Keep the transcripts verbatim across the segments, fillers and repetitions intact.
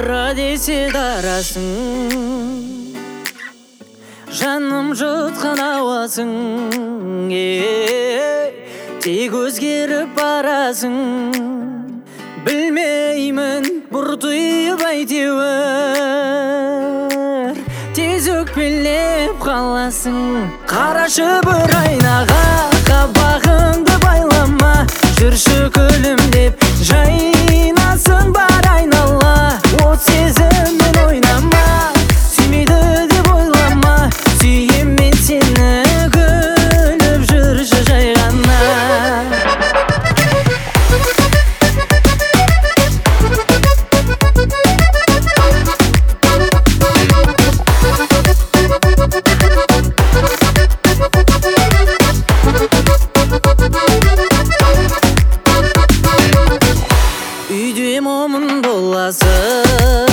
Дара десе дарасың, жаным жұтқан ауасың, тек өзгеріп барасың. Білмеймін бұртиып әйтеуір, тез өкпелеп қаласың. Қарашы бір айнаға, қабағыңды байлама, жүрші күлімдеп жайнасын бар айнала. От сезіммен ойнама, сүймейді деп ойлама, сүйем мен сені, күліп жүрші жай ғана. Үйде момын боласың,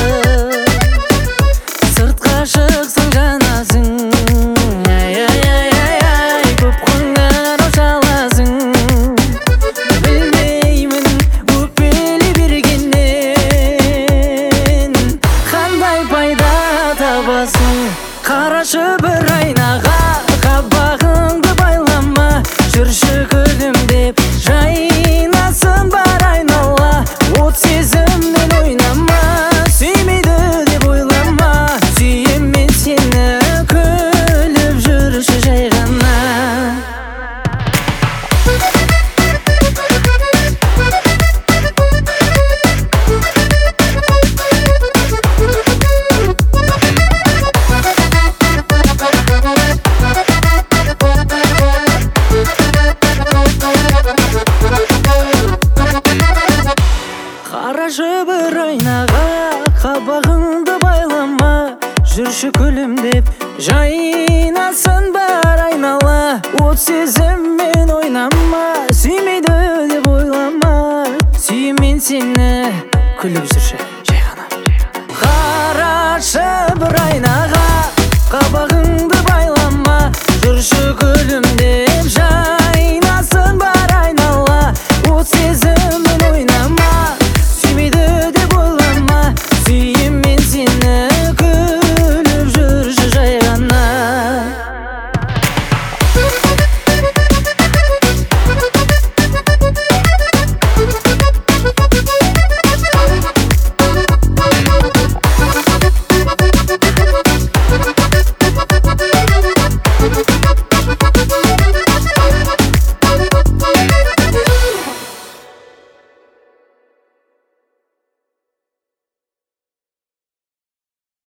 сыртқа шықсаң жанасың. Ай-ай-ай-ай, көп қоңдар ошаласың. Білмеймін өкпелей бергеннен қандай пайда табасың. Қарашы бір айнаға, қабағыңды байлама, жүрші күлімдеп жайнасын бар айнала. От сезіммен ойнама, сүймейді деп ойлама, сүйем мен сені, күліп жүрші жай ғана. Қарашы бір айнаға, қабағыңды байлама, жүрші күлімдеп жайнасын бар айнала. От сезіммен ойнама, сүймейді деп ойлама, сүйем мен сені, күліп жүрші жай ғана. Қарашы бір айнаға